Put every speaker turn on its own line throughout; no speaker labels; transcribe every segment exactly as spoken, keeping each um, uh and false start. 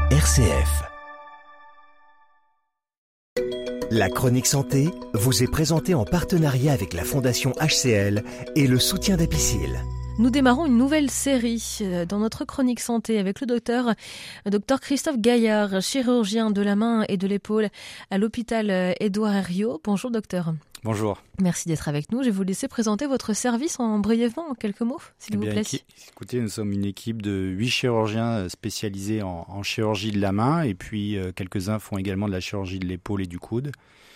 R C F. La chronique santé vous est présentée en partenariat avec la Fondation H C L et le soutien d'Apicil.
Nous démarrons une nouvelle série dans notre chronique santé avec le docteur, docteur Christophe Gaillard, chirurgien de la main et de l'épaule à l'hôpital Édouard Herriot. Bonjour docteur.
Bonjour.
Merci d'être avec nous. Je vais vous laisser présenter votre service en brièvement, en quelques mots, s'il
eh
vous
bien,
plaît.
Équi- écoutez, nous sommes une équipe de huit chirurgiens spécialisés en, en chirurgie de la main et puis euh, quelques-uns font également de la chirurgie de l'épaule et du coude.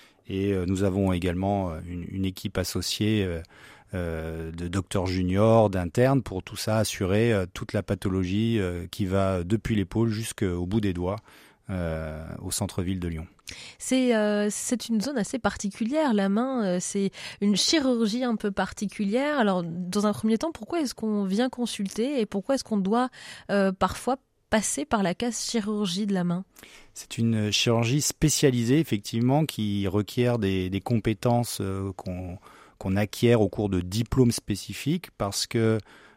Et euh, nous avons également une, une équipe associée euh, euh, de docteurs juniors, d'internes, pour tout ça assurer euh, toute la pathologie euh, qui va depuis l'épaule jusqu'au bout des doigts euh, au centre-ville de Lyon.
C'est, euh, c'est une zone assez particulière, la main, euh, c'est une chirurgie un peu particulière. Alors, dans un premier temps, pourquoi est-ce qu'on vient consulter et pourquoi est-ce qu'on doit euh, parfois passer par la case chirurgie de la main ?
C'est une chirurgie spécialisée, effectivement, qui requiert des, des compétences euh, qu'on, qu'on acquiert au cours de diplômes spécifiques parce que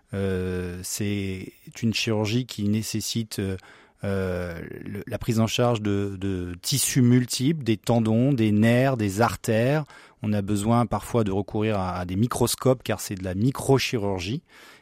euh, c'est une chirurgie qui nécessite euh, Euh, le, la prise en charge de, de tissus multiples, des tendons, des nerfs, des artères. On a besoin parfois de recourir à, à des microscopes car c'est de la microchirurgie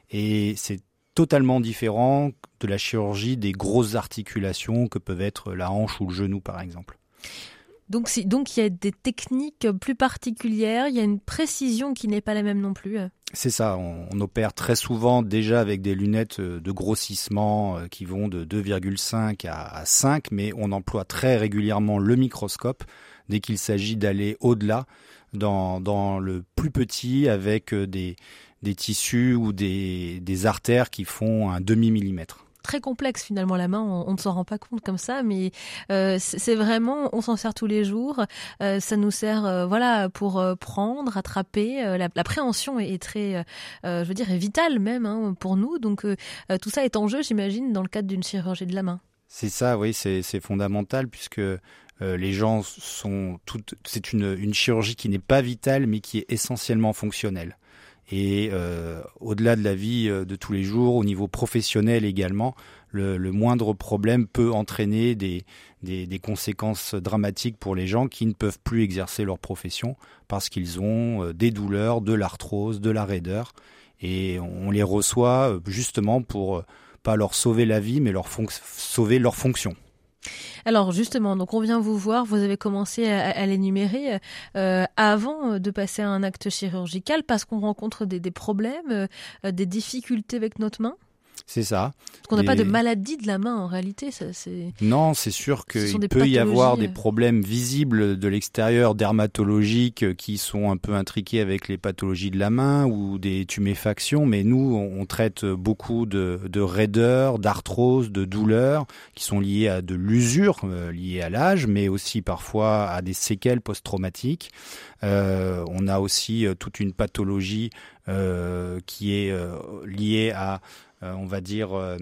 et c'est totalement différent de la chirurgie des grosses articulations que peuvent être la hanche ou le genou par exemple.
Donc, c'est, donc il y a des techniques plus particulières, il y a une précision qui n'est pas la même non plus.
C'est ça, on, on opère très souvent déjà avec des lunettes de grossissement qui vont de deux virgule cinq à cinq, mais on emploie très régulièrement le microscope dès qu'il s'agit d'aller au-delà dans, dans le plus petit avec des, des tissus ou des, des artères qui font un demi-millimètre.
Très complexe finalement la main, on, on ne s'en rend pas compte comme ça, mais euh, c'est, c'est vraiment, on s'en sert tous les jours, euh, ça nous sert euh, voilà pour euh, prendre, attraper, euh, la, la préhension est, est très, euh, je veux dire, est vitale même hein, pour nous, donc euh, tout ça est en jeu j'imagine dans le cadre d'une chirurgie de la main.
C'est ça, oui, c'est, c'est fondamental puisque euh, les gens sont, toutes, c'est une, une chirurgie qui n'est pas vitale mais qui est essentiellement fonctionnelle. Et euh, au-delà de la vie euh, de tous les jours, au niveau professionnel également, le, le moindre problème peut entraîner des, des, des conséquences dramatiques pour les gens qui ne peuvent plus exercer leur profession parce qu'ils ont euh, des douleurs, de l'arthrose, de la raideur. Et on les reçoit justement pour euh, pas leur sauver la vie, mais leur fon- sauver leur fonction.
Alors justement, donc on vient vous voir, vous avez commencé à, à l'énumérer euh, avant de passer à un acte chirurgical parce qu'on rencontre des, des problèmes, euh, des difficultés avec notre main.
C'est ça.
Parce qu'on n'a
des...
pas de maladie de la main en réalité. Ça, c'est...
Non, c'est sûr qu'il peut
pathologies...
y avoir des problèmes visibles de l'extérieur, dermatologiques, qui sont un peu intriqués avec les pathologies de la main ou des tuméfactions. Mais nous, on traite beaucoup de, de raideurs, d'arthrose, de douleurs qui sont liées à de l'usure, euh, liées à l'âge, mais aussi parfois à des séquelles post-traumatiques. Euh, on a aussi euh, toute une pathologie euh, qui est euh, liée à Euh, on va dire euh,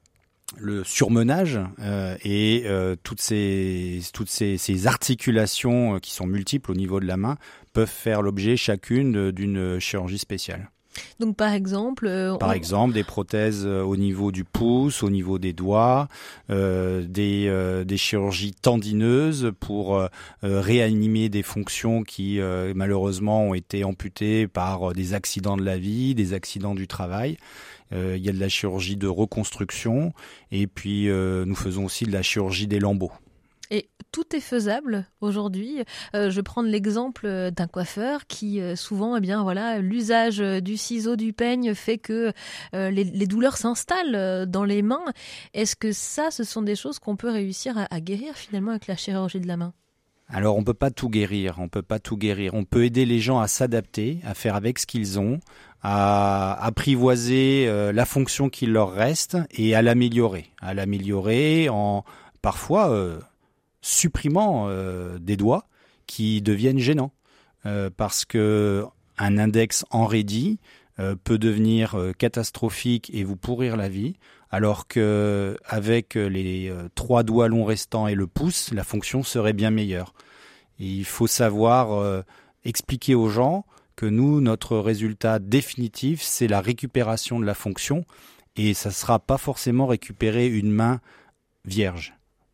le surmenage euh, et euh, toutes ces toutes ces, ces articulations euh, qui sont multiples au niveau de la main peuvent faire l'objet chacune de, d'une chirurgie spéciale.
Donc par exemple, euh,
par
on...
exemple des prothèses au niveau du pouce, au niveau des doigts, euh, des euh, des chirurgies tendineuses pour euh, réanimer des fonctions qui euh, malheureusement ont été amputées par des accidents de la vie, des accidents du travail. Euh, il y a de la chirurgie de reconstruction et puis euh, nous faisons aussi de la chirurgie des lambeaux.
Et tout est faisable aujourd'hui. Euh, je vais prendre l'exemple d'un coiffeur qui euh, souvent, eh bien voilà, l'usage du ciseau, du peigne fait que euh, les, les douleurs s'installent dans les mains. Est-ce que ça, ce sont des choses qu'on peut réussir à, à guérir finalement avec la chirurgie de la main ?
Alors on peut pas tout guérir, on peut pas tout guérir. On peut aider les gens à s'adapter, à faire avec ce qu'ils ont, à apprivoiser euh, la fonction qu'il leur reste et à l'améliorer, à l'améliorer en parfois euh, supprimant euh, des doigts qui deviennent gênants euh, parce que un index enraidi euh, peut devenir euh, catastrophique et vous pourrir la vie, alors que avec les euh, trois doigts longs restants et le pouce, la fonction serait bien meilleure. Et il faut savoir euh, expliquer aux gens que nous, notre résultat définitif, c'est la récupération de la fonction et ça ne sera pas forcément récupérer une main vierge.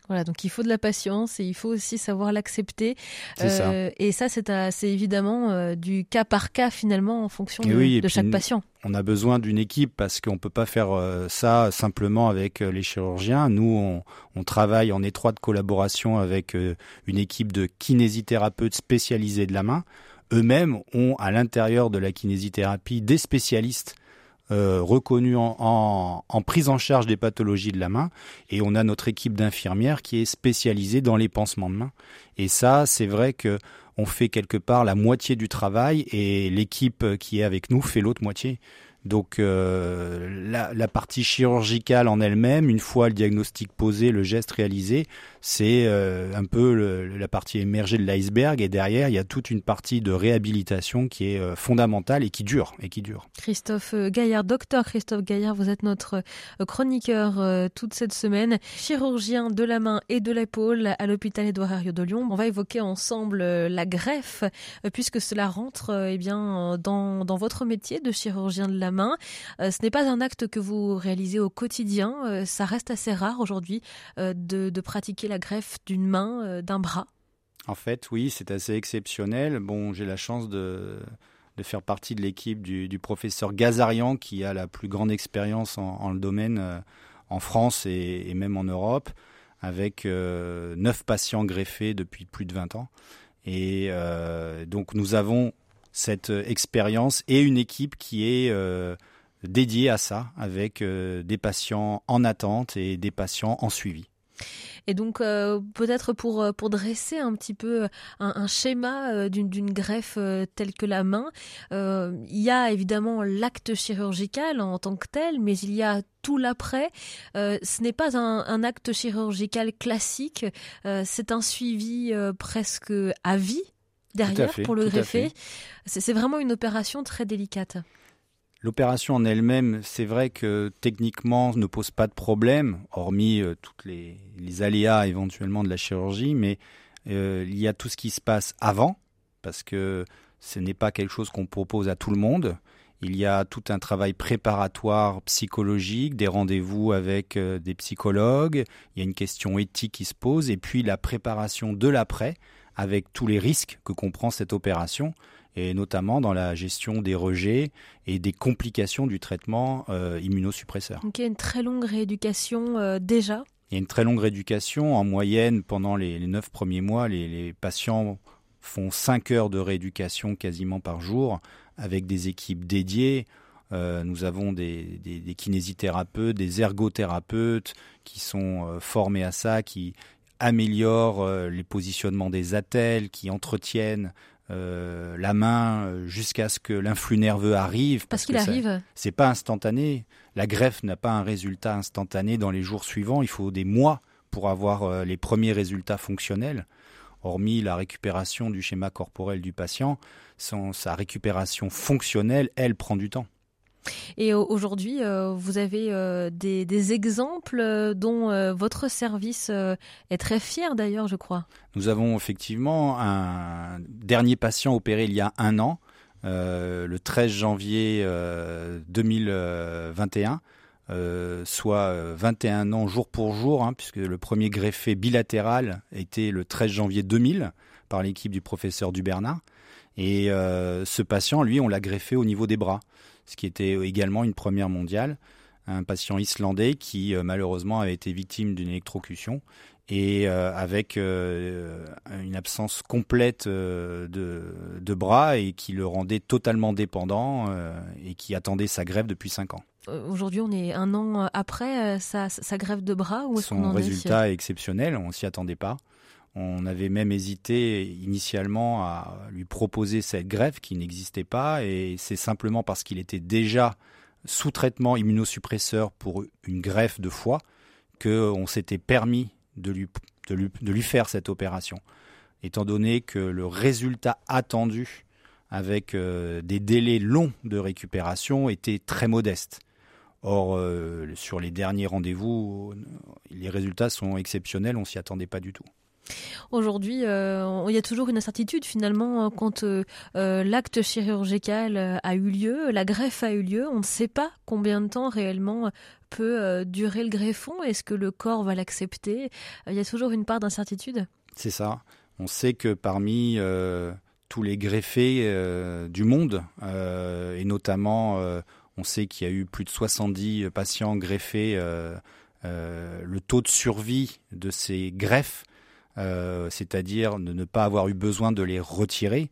Voilà, donc il faut de la patience et il faut aussi savoir l'accepter.
C'est ça.
Euh, et ça, c'est, à, c'est évidemment euh, du cas par cas finalement en fonction
Et
de,
oui, et
de
puis
chaque
nous-
patient.
On a besoin d'une équipe parce qu'on ne peut pas faire euh, ça simplement avec euh, les chirurgiens. Nous, on, on travaille en étroite collaboration avec euh, une équipe de kinésithérapeutes spécialisés de la main. Eux-mêmes ont à l'intérieur de la kinésithérapie des spécialistes euh, reconnus en, en, en prise en charge des pathologies de la main. Et on a notre équipe d'infirmières qui est spécialisée dans les pansements de main. Et ça, c'est vrai que on fait quelque part la moitié du travail et l'équipe qui est avec nous fait l'autre moitié. Donc euh, la, la partie chirurgicale en elle-même, une fois le diagnostic posé, le geste réalisé, c'est euh, un peu le, la partie émergée de l'iceberg. Et derrière, il y a toute une partie de réhabilitation qui est euh, fondamentale et qui dure. Et qui dure.
Christophe Gaillard, docteur Christophe Gaillard, vous êtes notre chroniqueur euh, toute cette semaine, chirurgien de la main et de l'épaule à l'hôpital Édouard Herriot de Lyon. On va évoquer ensemble euh, la greffe, euh, puisque cela rentre euh, eh bien, dans, dans votre métier de chirurgien de la main. Euh, ce n'est pas un acte que vous réalisez au quotidien, euh, ça reste assez rare aujourd'hui euh, de, de pratiquer la greffe d'une main, euh, d'un bras.
En fait, oui, c'est assez exceptionnel. Bon, j'ai la chance de... de faire partie de l'équipe du, du professeur Gazarian qui a la plus grande expérience en, en le domaine euh, en France et, et même en Europe, avec euh, neuf patients greffés depuis plus de vingt ans. Et euh, donc nous avons cette expérience et une équipe qui est euh, dédiée à ça, avec euh, des patients en attente et des patients en suivi.
Et donc, euh, peut-être pour, pour dresser un petit peu un, un schéma euh, d'une, d'une greffe euh, telle que la main, euh, il y a évidemment l'acte chirurgical en tant que tel, mais il y a tout l'après. Euh, ce n'est pas un, un acte chirurgical classique, euh, c'est un suivi euh, presque à vie derrière
fait,
pour le
tout à
greffer.
fait.
C'est, c'est vraiment une opération très délicate.
L'opération en elle-même, c'est vrai que techniquement ne pose pas de problème, hormis euh, toutes les, les aléas éventuellement de la chirurgie, mais euh, il y a tout ce qui se passe avant, parce que ce n'est pas quelque chose qu'on propose à tout le monde. Il y a tout un travail préparatoire psychologique, des rendez-vous avec euh, des psychologues, il y a une question éthique qui se pose, et puis la préparation de l'après, avec tous les risques que comprend cette opération, et notamment dans la gestion des rejets et des complications du traitement euh, immunosuppresseur.
Donc il y a une très longue rééducation euh, déjà.
Il y a une très longue rééducation. En moyenne, pendant les, les neuf premiers mois, les, les patients font cinq heures de rééducation quasiment par jour, avec des équipes dédiées. Euh, nous avons des, des, des kinésithérapeutes, des ergothérapeutes qui sont euh, formés à ça, qui améliorent euh, les positionnements des attelles, qui entretiennent Euh, la main euh, jusqu'à ce que l'influx nerveux arrive.
Parce, parce
qu'il
ça, arrive.
C'est pas instantané. La greffe n'a pas un résultat instantané dans les jours suivants. Il faut des mois pour avoir euh, les premiers résultats fonctionnels. Hormis la récupération du schéma corporel du patient, son, sa récupération fonctionnelle, elle, prend du temps.
Et aujourd'hui, euh, vous avez euh, des, des exemples euh, dont euh, votre service euh, est très fier d'ailleurs, je crois.
Nous avons effectivement un dernier patient opéré il y a un an, euh, le treize janvier euh, deux mille vingt et un, euh, soit vingt et un ans jour pour jour, hein, puisque le premier greffé bilatéral était le treize janvier deux mille par l'équipe du professeur Dubernard. Et euh, ce patient, lui, on l'a greffé au niveau des bras, ce qui était également une première mondiale. Un patient islandais qui, euh, malheureusement, avait été victime d'une électrocution et euh, avec euh, une absence complète euh, de, de bras et qui le rendait totalement dépendant euh, et qui attendait sa greffe depuis cinq ans.
Aujourd'hui, on est un an après sa, sa greffe de bras. Où est-ce
Son
qu'on en
résultat
est
est exceptionnel, on ne s'y attendait pas. On avait même hésité initialement à lui proposer cette greffe qui n'existait pas, et c'est simplement parce qu'il était déjà sous traitement immunosuppresseur pour une greffe de foie qu'on s'était permis de lui, de, lui, de lui faire cette opération. Étant donné que le résultat attendu avec euh, des délais longs de récupération était très modeste. Or, euh, sur les derniers rendez-vous, les résultats sont exceptionnels, on ne s'y attendait pas du tout.
Aujourd'hui, euh, il y a toujours une incertitude finalement quand euh, l'acte chirurgical a eu lieu, la greffe a eu lieu. On ne sait pas combien de temps réellement peut euh, durer le greffon? Est-ce que le corps va l'accepter? Il y a toujours une part d'incertitude.
C'est ça. On sait que parmi euh, tous les greffés euh, du monde, euh, et notamment, euh, on sait qu'il y a eu plus de soixante-dix patients greffés, euh, euh, le taux de survie de ces greffes, euh, c'est-à-dire de ne pas avoir eu besoin de les retirer,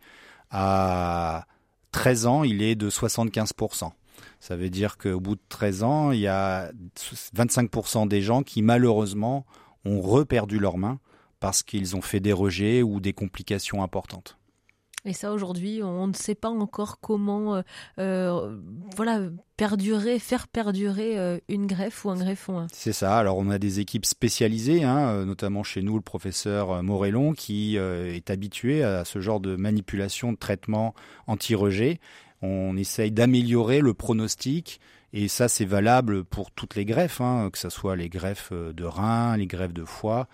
à treize ans, il est de soixante-quinze pour cent. Ça veut dire qu'au bout de treize ans, il y a vingt-cinq pour cent des gens qui, malheureusement, ont reperdu leurs mains parce qu'ils ont fait des rejets ou des complications importantes.
Et ça, aujourd'hui, on ne sait pas encore comment euh, euh, voilà, perdurer, faire perdurer euh, une greffe ou un greffon. Hein.
C'est ça. Alors, on a des équipes spécialisées, hein, notamment chez nous, le professeur Morellon, qui euh, est habitué à ce genre de manipulation de traitement anti-rejet. On essaye d'améliorer le pronostic. Et ça, c'est valable pour toutes les greffes, hein, que ce soit les greffes de rein, les greffes de foie.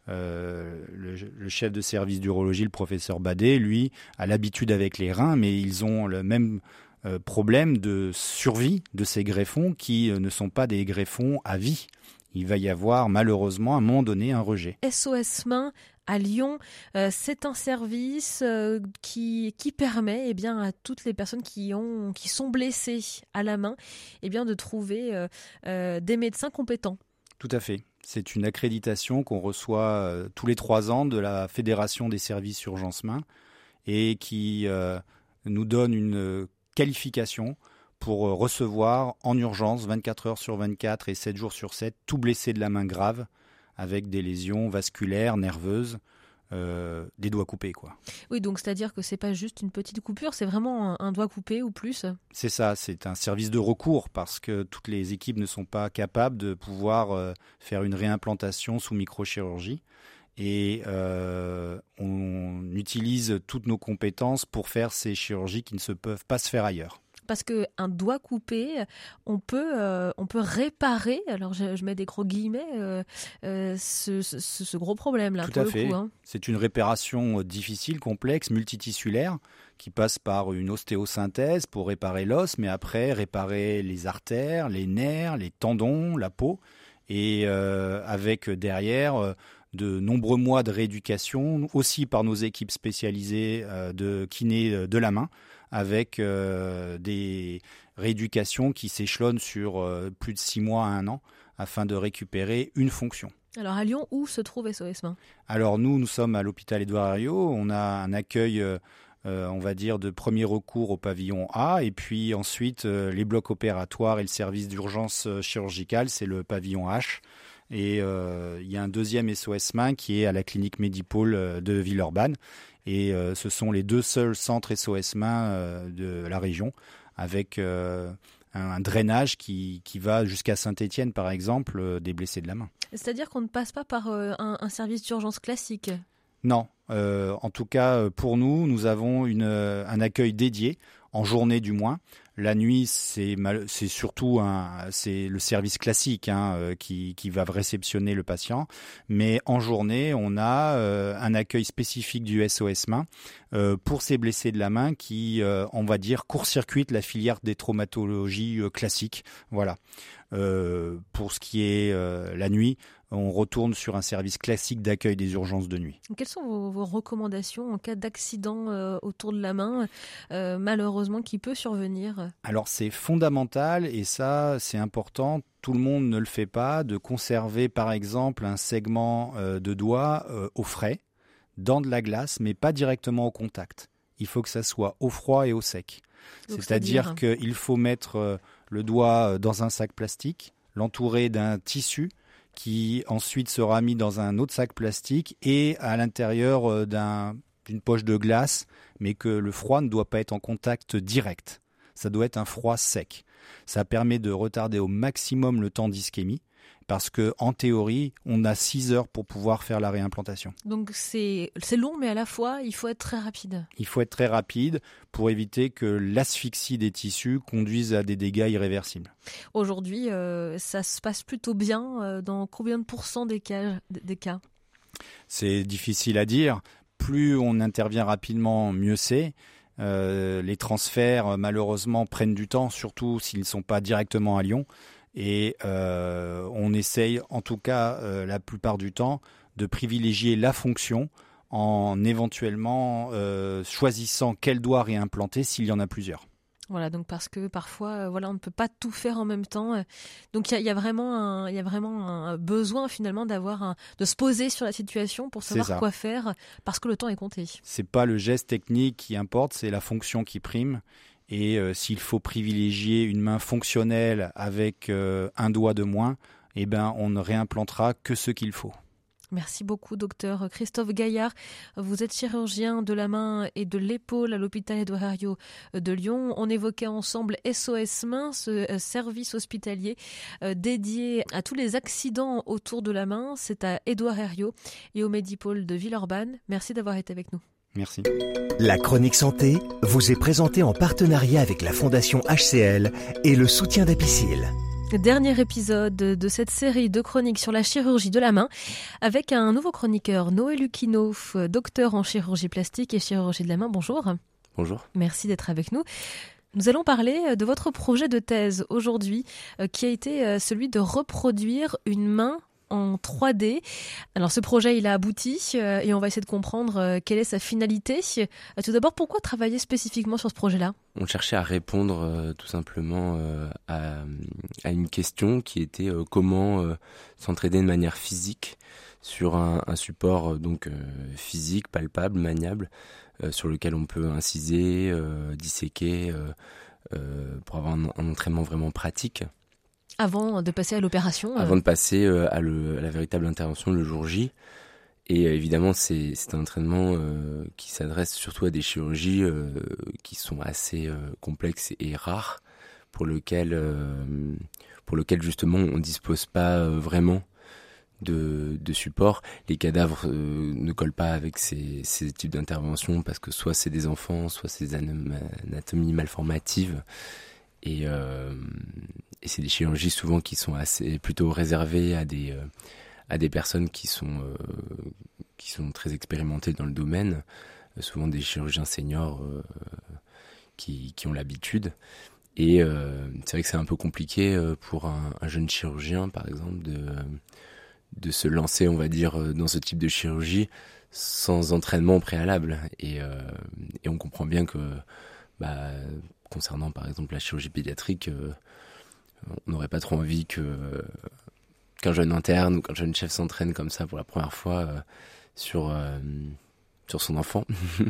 Euh, le, le chef de service d'urologie, le professeur Badet, lui, a l'habitude avec les reins, mais ils ont le même euh, problème de survie de ces greffons qui euh, ne sont pas des greffons à vie. Il va y avoir malheureusement à un moment donné un rejet.
S O S Main à Lyon, euh, c'est un service euh, qui, qui permet eh bien, à toutes les personnes qui, ont, qui sont blessées à la main eh bien, de trouver euh, euh, des médecins compétents.
Tout à fait. C'est une accréditation qu'on reçoit euh, tous les trois ans de la Fédération des services urgence main et qui euh, nous donne une qualification pour recevoir en urgence vingt-quatre heures sur vingt-quatre et sept jours sur sept tout blessé de la main grave avec des lésions vasculaires, nerveuses, euh, des doigts coupés, quoi.
Oui, donc c'est-à-dire que c'est pas juste une petite coupure, c'est vraiment un, un doigt coupé ou plus.
C'est ça, c'est un service de recours parce que toutes les équipes ne sont pas capables de pouvoir euh, faire une réimplantation sous microchirurgie. Et euh, on utilise toutes nos compétences pour faire ces chirurgies qui ne se peuvent pas se faire ailleurs.
Parce qu'un doigt coupé, on peut, euh, on peut réparer, alors je, je mets des gros guillemets, euh, euh, ce, ce, ce gros problème-là.
Tout à fait.
Coup, hein.
C'est une réparation difficile, complexe, multitissulaire, qui passe par une ostéosynthèse pour réparer l'os, mais après réparer les artères, les nerfs, les tendons, la peau, et euh, avec derrière euh, de nombreux mois de rééducation, aussi par nos équipes spécialisées euh, de kiné de la main, avec euh, des rééducations qui s'échelonnent sur euh, plus de six mois à un an, afin de récupérer une fonction.
Alors à Lyon, où se trouve S O S Main ?
Alors nous, nous sommes à l'hôpital Édouard Herriot, on a un accueil, euh, on va dire, de premier recours au pavillon A, et puis ensuite euh, les blocs opératoires et le service d'urgence chirurgicale, c'est le pavillon H. Et euh, il y a un deuxième S O S Main qui est à la clinique Medipôle de Villeurbanne. Et euh, ce sont les deux seuls centres S O S Main euh, de la région, avec euh, un, un drainage qui, qui va jusqu'à Saint-Étienne, par exemple, euh, des blessés de la main.
C'est-à-dire qu'on ne passe pas par euh, un, un service d'urgence classique ?
Non. Euh, en tout cas, pour nous, nous avons une, un accueil dédié, en journée du moins. La nuit, c'est, mal, c'est surtout un, c'est le service classique hein, euh, qui, qui va réceptionner le patient. Mais en journée, on a euh, un accueil spécifique du S O S Main euh, pour ces blessés de la main qui, euh, on va dire, court-circuitent la filière des traumatologies euh, classiques. Voilà. Euh, pour ce qui est euh, la nuit, on retourne sur un service classique d'accueil des urgences de nuit.
Quelles sont vos, vos recommandations en cas d'accident euh, autour de la main, euh, malheureusement, qui peut survenir ?
Alors c'est fondamental et ça c'est important, tout le monde ne le fait pas, de conserver par exemple un segment euh, de doigt euh, au frais, dans de la glace, mais pas directement au contact. Il faut que ça soit au froid et au sec. Donc, c'est-à-dire c'est-à-dire qu'il faut mettre euh, le doigt dans un sac plastique, l'entourer d'un tissu qui ensuite sera mis dans un autre sac plastique et à l'intérieur euh, d'un, d'une poche de glace, mais que le froid ne doit pas être en contact direct. Ça doit être un froid sec. Ça permet de retarder au maximum le temps d'ischémie parce que en théorie, on a six heures pour pouvoir faire la réimplantation.
Donc c'est, c'est long, mais à la fois, il faut être très rapide.
Il faut être très rapide pour éviter que l'asphyxie des tissus conduise à des dégâts irréversibles.
Aujourd'hui, euh, ça se passe plutôt bien euh, dans combien de pourcents des cas, des cas ?
C'est difficile à dire. Plus on intervient rapidement, mieux c'est. Euh, les transferts, malheureusement, prennent du temps, surtout s'ils ne sont pas directement à Lyon. Et euh, on essaye, en tout cas euh, la plupart du temps, de privilégier la fonction en éventuellement euh, choisissant quel doigt réimplanter s'il y en a plusieurs.
Voilà, donc parce que parfois, euh, voilà, on ne peut pas tout faire en même temps. Donc il y, y a vraiment un, il y a vraiment un besoin finalement d'avoir un, de se poser sur la situation pour savoir quoi faire, parce que le temps est compté.
C'est pas le geste technique qui importe, c'est la fonction qui prime. Et euh, s'il faut privilégier une main fonctionnelle avec euh, un doigt de moins, eh ben on ne réimplantera que ce qu'il faut.
Merci beaucoup, docteur Christophe Gaillard. Vous êtes chirurgien de la main et de l'épaule à l'hôpital Édouard Herriot de Lyon. On évoquait ensemble S O S Main, ce service hospitalier dédié à tous les accidents autour de la main. C'est à Édouard Herriot et au Medipôle de Villeurbanne. Merci d'avoir été avec nous.
Merci.
La chronique santé vous est présentée en partenariat avec la Fondation H C L et le soutien d'Apicil.
Dernier épisode de cette série de chroniques sur la chirurgie de la main avec un nouveau chroniqueur, Noé Lucchino, docteur en chirurgie plastique et chirurgie de la main. Bonjour.
Bonjour.
Merci d'être avec nous. Nous allons parler de votre projet de thèse aujourd'hui qui a été celui de reproduire une main en trois D. Alors ce projet il a abouti euh, et on va essayer de comprendre euh, quelle est sa finalité. Euh, tout d'abord, pourquoi travailler spécifiquement sur ce projet-là ?
On cherchait à répondre euh, tout simplement euh, à, à une question qui était euh, comment euh, s'entraider de manière physique sur un, un support euh, donc euh, physique, palpable, maniable, euh, sur lequel on peut inciser, euh, disséquer euh, euh, pour avoir un, un entraînement vraiment pratique.
Avant de passer à l'opération euh...
Avant de passer euh, à, le, à la véritable intervention le jour J. Et euh, évidemment, c'est, c'est un entraînement euh, qui s'adresse surtout à des chirurgies euh, qui sont assez euh, complexes et rares, pour lequel, euh, pour lequel justement on ne dispose pas euh, vraiment de, de support. Les cadavres euh, ne collent pas avec ces, ces types d'interventions parce que soit c'est des enfants, soit c'est des anatomies malformatives. Et, euh, et c'est des chirurgies souvent qui sont assez plutôt réservées à des euh, à des personnes qui sont euh, qui sont très expérimentées dans le domaine, euh, souvent des chirurgiens seniors euh, qui qui ont l'habitude. Et euh, c'est vrai que c'est un peu compliqué euh, pour un, un jeune chirurgien, par exemple, de de se lancer, on va dire, dans ce type de chirurgie sans entraînement préalable. Et euh, et on comprend bien que bah concernant par exemple la chirurgie pédiatrique, euh, on n'aurait pas trop envie que euh, qu'un jeune interne ou qu'un jeune chef s'entraîne comme ça pour la première fois euh, sur euh, sur son enfant.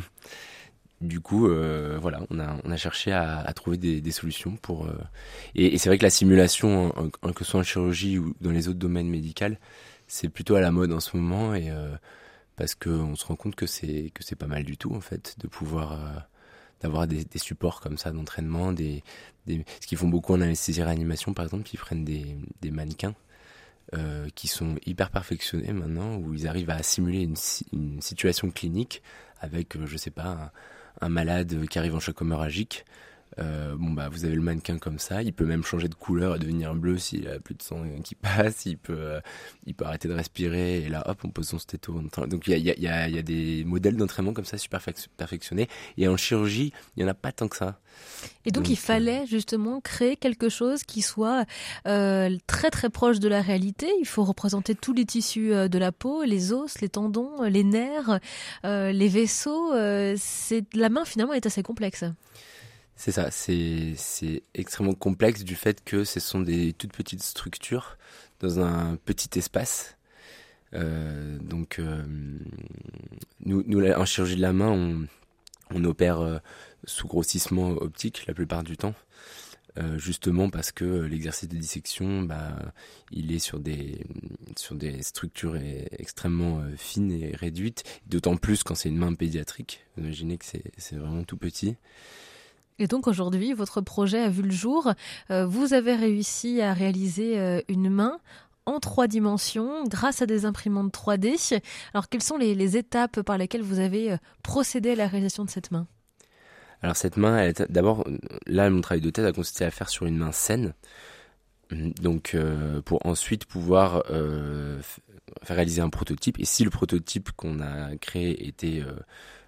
Du coup, euh, voilà, on a on a cherché à, à trouver des, des solutions pour euh, et, et c'est vrai que la simulation, en, en, que ce soit en chirurgie ou dans les autres domaines médicaux, c'est plutôt à la mode en ce moment et euh, parce que on se rend compte que c'est que c'est pas mal du tout en fait de pouvoir euh, d'avoir des, des supports comme ça d'entraînement, des, des, ce qu'ils font beaucoup en anesthésie-réanimation par exemple, ils prennent des, des mannequins euh, qui sont hyper perfectionnés maintenant, où ils arrivent à simuler une, une situation clinique avec, euh, je sais pas, un, un malade qui arrive en choc hémorragique. Euh, bon bah vous avez le mannequin comme ça, il peut même changer de couleur et devenir bleu s'il a plus de sang qui passe, il peut euh, il peut arrêter de respirer et là hop on pose son stéto. Donc il y a il y a il y a des modèles d'entraînement comme ça super perfectionnés et en chirurgie il y en a pas tant que ça.
Et donc, donc il fallait justement créer quelque chose qui soit euh, très très proche de la réalité. Il faut représenter tous les tissus euh, de la peau, les os, les tendons, les nerfs, euh, les vaisseaux. Euh, c'est la main finalement est assez complexe.
C'est ça, c'est, c'est extrêmement complexe du fait que ce sont des toutes petites structures dans un petit espace. Euh, donc, euh, nous, nous, en chirurgie de la main, on, on opère euh, sous grossissement optique la plupart du temps, euh, justement parce que l'exercice de dissection, bah, il est sur des, sur des structures extrêmement euh, fines et réduites, d'autant plus quand c'est une main pédiatrique. Imaginez que c'est, c'est vraiment tout petit.
Et donc aujourd'hui, votre projet a vu le jour. Euh, vous avez réussi à réaliser euh, une main en trois dimensions grâce à des imprimantes trois D. Alors quelles sont les, les étapes par lesquelles vous avez euh, procédé à la réalisation de cette main ?
Alors cette main, elle est, d'abord, là mon travail de thèse a consisté à faire sur une main saine. Donc euh, pour ensuite pouvoir euh, faire réaliser un prototype. Et si le prototype qu'on a créé était... Euh,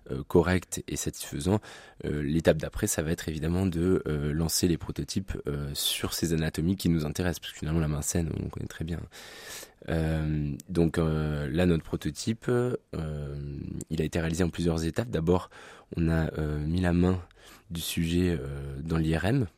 euh, correct et satisfaisant, euh, l'étape d'après, ça va être évidemment de euh, lancer les prototypes euh, sur ces anatomies qui nous intéressent, parce que finalement la main saine, on connaît très bien. Euh, donc euh, là, notre prototype, euh, il a été réalisé en plusieurs étapes. D'abord, on a euh, mis la main du sujet euh, dans l'I R M.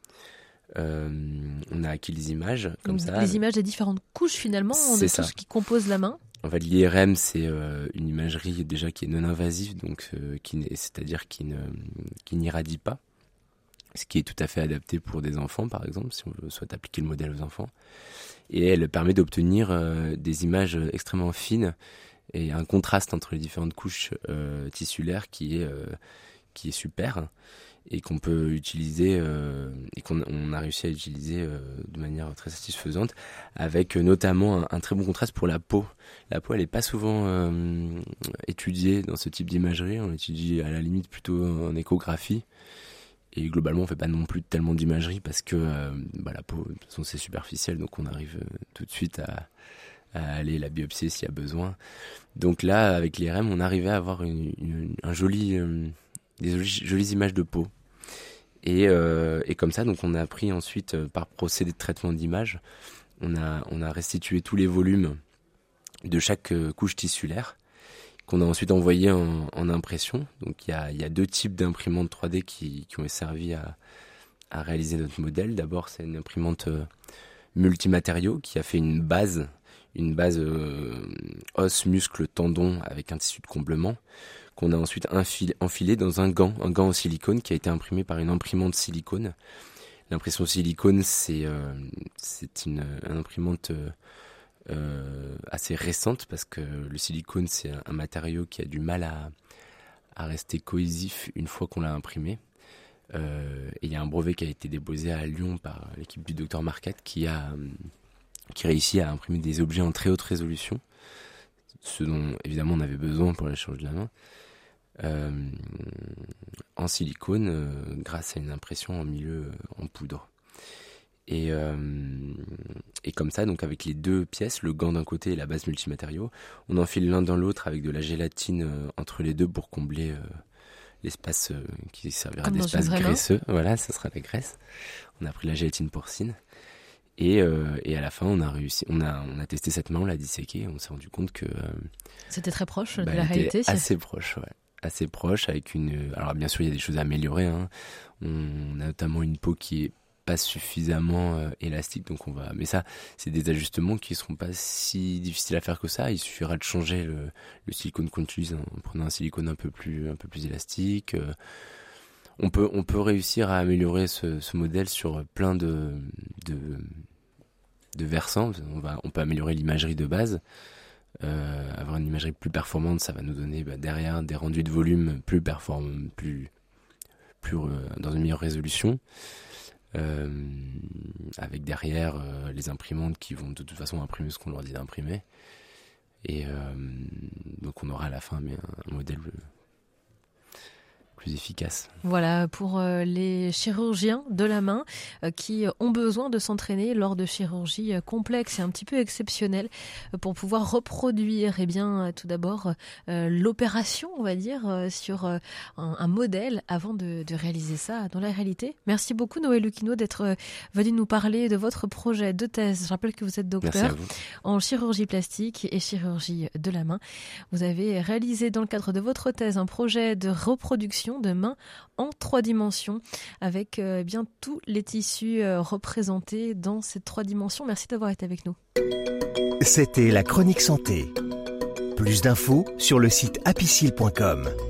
Euh, on a acquis les images comme
Donc,
ça.
Les images des différentes couches finalement,
C'est
de
ça.
tout ce qui compose la main.
En fait, l'I R M, c'est euh, une imagerie déjà qui est non invasive, donc euh, qui n'est, c'est-à-dire qui ne, qui n'irradie pas, ce qui est tout à fait adapté pour des enfants, par exemple, si on veut souhaite appliquer le modèle aux enfants. Et elle permet d'obtenir euh, des images extrêmement fines et un contraste entre les différentes couches euh, tissulaires qui est euh, qui est super et qu'on peut utiliser euh, et qu'on on a réussi à utiliser euh, de manière très satisfaisante, avec euh, notamment un, un très bon contraste pour la peau. La peau, elle est pas souvent euh, étudiée dans ce type d'imagerie. On étudie à la limite plutôt en échographie. Et globalement, on fait pas non plus tellement d'imagerie parce que euh, bah, la peau, de toute façon, c'est superficiel, donc on arrive euh, tout de suite à, à aller la biopsier s'il y a besoin. Donc là, avec l'I R M, on arrivait à avoir une, une, un joli, euh, des jolies, jolies images de peau. Et, euh, et comme ça, donc on a pris ensuite, euh, par procédé de traitement d'image, on a, on a restitué tous les volumes de chaque euh, couche tissulaire, qu'on a ensuite envoyé en, en impression. Donc il y a, y a deux types d'imprimantes trois D qui, qui ont servi à, à réaliser notre modèle. D'abord, c'est une imprimante euh, multimatériaux qui a fait une base, une base euh, os, muscle, tendon avec un tissu de comblement, qu'on a ensuite enfilé, enfilé dans un gant, un gant en silicone qui a été imprimé par une imprimante silicone. L'impression silicone, c'est, euh, c'est une, une imprimante euh, Euh, assez récente, parce que le silicone, c'est un, un matériau qui a du mal à, à rester cohésif une fois qu'on l'a imprimé. Euh, et il y a un brevet qui a été déposé à Lyon par l'équipe du docteur Marquette qui a qui réussit à imprimer des objets en très haute résolution, ce dont évidemment on avait besoin pour la chirurgie de la main, euh, en silicone, euh, grâce à une impression en milieu euh, en poudre. Et, euh, et comme ça, donc avec les deux pièces, le gant d'un côté et la base multimatériaux, on enfile l'un dans l'autre avec de la gélatine euh, entre les deux pour combler euh, l'espace euh, qui servira
Comme
d'espace graisseux. Voilà, ça sera la graisse. On a pris la gélatine porcine. Et, euh, et à la fin, on a réussi, on a, on a testé cette main, on l'a disséquée, on s'est rendu compte que euh,
c'était très proche
bah,
de la
elle
réalité.
Était assez proche, ouais. Assez proche, avec une. Alors bien sûr, il y a des choses à améliorer. Hein. On a notamment une peau qui est pas suffisamment euh, élastique, donc on va. Mais ça, c'est des ajustements qui seront pas si difficiles à faire que ça. Il suffira de changer le, le silicone qu'on utilise en prenant un silicone un peu plus, un peu plus élastique. Euh, on peut, on peut réussir à améliorer ce, ce modèle sur plein de, de, de versants. On va, on peut améliorer l'imagerie de base. Euh, avoir une imagerie plus performante, ça va nous donner bah, derrière des rendus de volume plus performants, plus, plus euh, dans une meilleure résolution. Euh, avec derrière euh, les imprimantes qui vont de toute façon imprimer ce qu'on leur dit d'imprimer, et euh, donc on aura à la fin mais un, un modèle plus efficace.
Voilà, pour euh, les chirurgiens de la main euh, qui ont besoin de s'entraîner lors de chirurgies euh, complexes et un petit peu exceptionnelles euh, pour pouvoir reproduire, eh bien, euh, tout d'abord euh, l'opération, on va dire, euh, sur euh, un, un modèle avant de, de réaliser ça dans la réalité. Merci beaucoup Noé Lucchino d'être euh, venu nous parler de votre projet de thèse. Je rappelle que vous êtes docteur en chirurgie plastique et chirurgie de la main. Vous avez réalisé dans le cadre de votre thèse un projet de reproduction de main en trois dimensions avec euh, bien tous les tissus euh, représentés dans ces trois dimensions. Merci d'avoir été avec nous.
C'était la Chronique Santé. Plus d'infos sur le site apicil point com.